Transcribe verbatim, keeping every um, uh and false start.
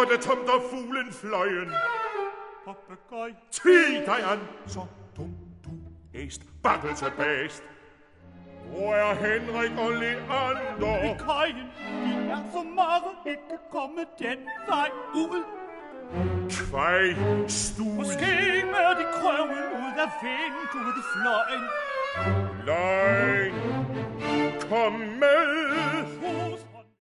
det tomt og fuglen fløjen. Papegøj, Tid dig an, så dum du æst, babbel tilbagest. Hvor er Henrik og Leander? i kajen, de er så mange, ikke komme den vej ud. Kvaj, stud, Måske med de krøvel ud af vinduet i fløjen. løgn, kom med. Hos